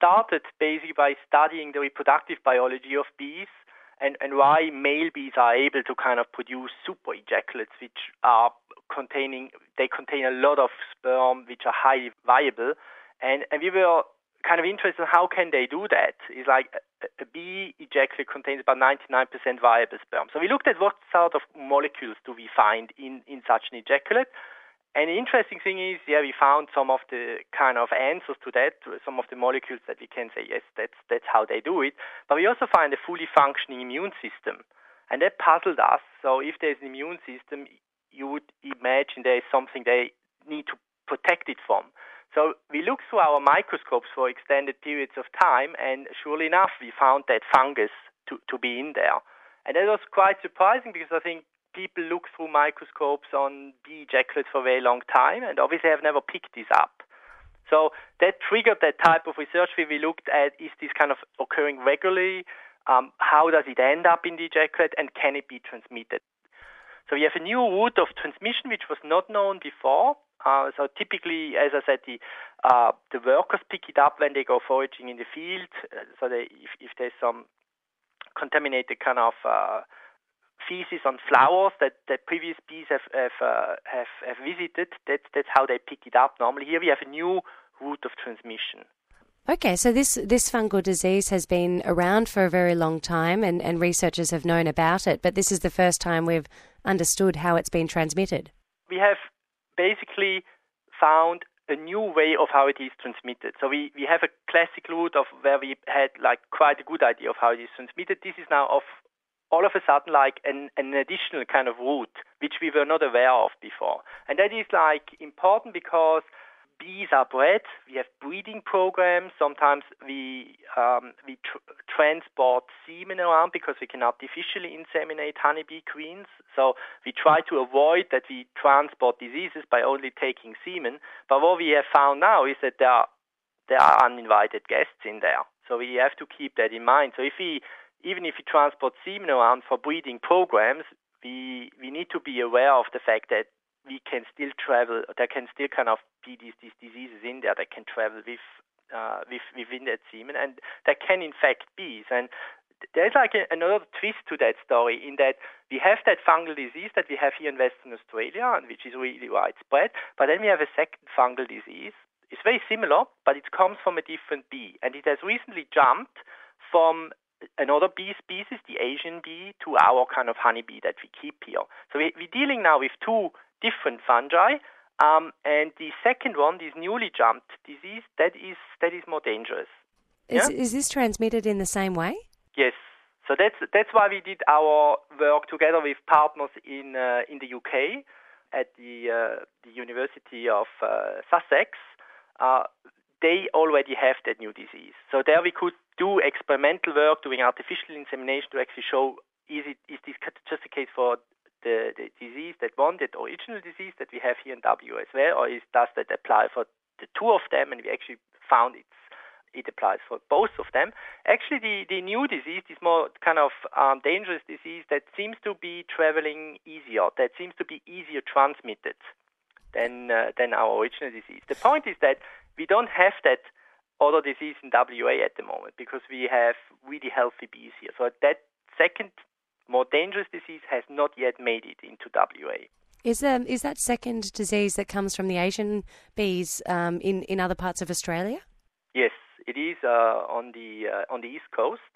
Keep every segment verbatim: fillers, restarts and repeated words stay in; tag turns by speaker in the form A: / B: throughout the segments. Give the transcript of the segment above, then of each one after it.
A: started basically by studying the reproductive biology of bees and, and why male bees are able to kind of produce super ejaculates, which are containing, they contain a lot of sperm, which are highly viable. And, and we were kind of interested in how can they do that. It's like a, a bee ejaculate contains about ninety-nine percent viable sperm. So we looked at what sort of molecules do we find in, in such an ejaculate. And the interesting thing is, yeah, we found some of the kind of answers to that, some of the molecules that we can say, yes, that's that's how they do it. But we also find a fully functioning immune system. And that puzzled us. So if there's an immune system, you would imagine there is something they need to protect it from. So we looked through our microscopes for extended periods of time, and surely enough, we found that fungus to, to be in there. And that was quite surprising because I think people look through microscopes on bee ejaculates for a very long time and obviously have never picked this up. So that triggered that type of research where we looked at, is this kind of occurring regularly? Um, how does it end up in the ejaculate, and can it be transmitted? So we have a new route of transmission which was not known before. Uh, so typically, as I said, the uh, the workers pick it up when they go foraging in the field. Uh, so they, if, if there's some contaminated kind of uh, feces on flowers that, that previous bees have have, uh, have have visited, that's that's how they pick it up. Normally, here we have a new route of transmission.
B: Okay, so this, this fungal disease has been around for a very long time and, and researchers have known about it, but this is the first time we've understood how it's been transmitted.
A: We have basically found a new way of how it is transmitted. So we, we have a classic route of where we had like quite a good idea of how it is transmitted. This is now of all of a sudden like an, an additional kind of route which we were not aware of before. And that is like important because bees are bred. We have breeding programs. Sometimes we um, we tr- transport semen around because we can artificially inseminate honeybee queens. So we try to avoid that we transport diseases by only taking semen. But what we have found now is that there are, there are uninvited guests in there. So we have to keep that in mind. So if we even if we transport semen around for breeding programs, we we need to be aware of the fact that we can still travel, there can still kind of be these, these diseases in there that can travel with, uh, with within that semen, and that can infect bees. And there's like a, another twist to that story in that we have that fungal disease that we have here in Western Australia, and which is really widespread, but then we have a second fungal disease. It's very similar, but it comes from a different bee, and it has recently jumped from another bee species, the Asian bee, to our kind of honeybee that we keep here. So we, we're dealing now with two different fungi, um, and the second one, this newly jumped disease, that is that is more dangerous.
B: Is,
A: yeah?
B: is this transmitted in the same way?
A: Yes. So that's that's why we did our work together with partners in uh, in the U K at the uh, the University of uh, Sussex. Uh, they already have that new disease. So there we could do experimental work, doing artificial insemination to actually show is it is this just a case for The, the disease that one, that original disease that we have here in W as well, or is, does that apply for the two of them? And we actually found it's, it applies for both of them. Actually, the, the new disease, this more kind of um, dangerous disease that seems to be traveling easier, that seems to be easier transmitted than uh, than our original disease. The point is that we don't have that other disease in W A at the moment because we have really healthy bees here. So that second more dangerous disease has not yet made it into W A.
B: Is um, is that second disease that comes from the Asian bees um, in in other parts of Australia?
A: Yes, it is uh, on the uh, on the east coast,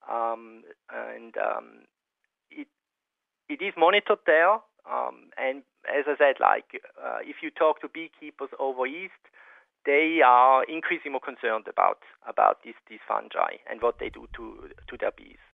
A: um, and um, it it is monitored there. Um, and as I said, like uh, if you talk to beekeepers over east, they are increasingly more concerned about about these these fungi and what they do to to their bees.